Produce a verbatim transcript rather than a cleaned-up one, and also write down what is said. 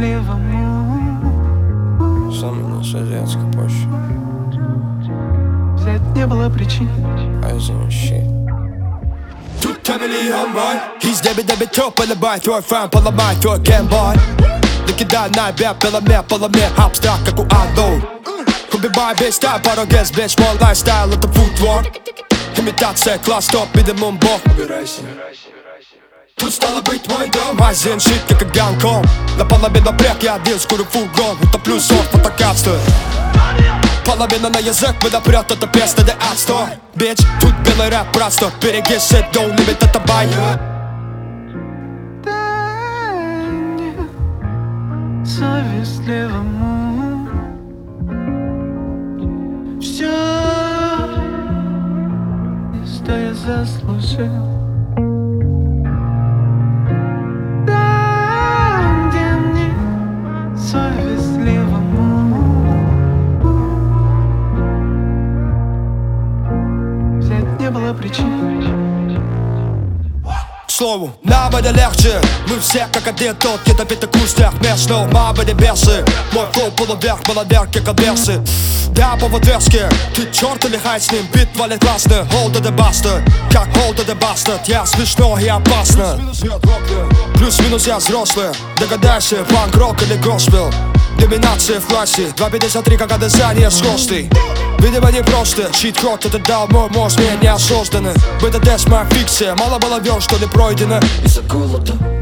завистливому Самый советской почве. взять не было причин. I ain't shit. Тут миллион мой. Из деби деби тё полюбай, твой фэн поломай, твой геймбой. Докидай на бе, поломе, поломе, абстракт, как у Адо. Убивай весь тайм, пороге сбечь, мой лайфстайл, это футворк. Имитация, класс, топ, видимым бог. Убирайся. Тут стало быть мой дом. Азиан щит, как и Гонконг. На половину брек я один, скоро фургон. Утоплю сон, фотокапство. Половина на язык выдопрет, это песня, да отстой. Бич, тут белый рэп, просто береги shit, don't limit, это бай. Дай мне завистливому все, что я заслужил. Там, где мне завистливому взять не было причин. К слову, нам это легче. Мы все как один тот ядовитый кустях местного. Мама не бесы. Мой флоу полуверх, маловерки, конверсы. Да, по водверске. Ты черт или хай с ним, бит валит классно. Hold the bastard, как hold the bastard. Я смешно и опасно. Плюс-минус я взрослый. Догадайся, панк-рок или госпел. Доминация в классе, два пятьдесят три как одесание скоростей. Видимо не просто, чит-код это дал мой мозг, мне неосознанно. Бета-тест моя фикция, мало было вер, что не пройдено. Из-за голода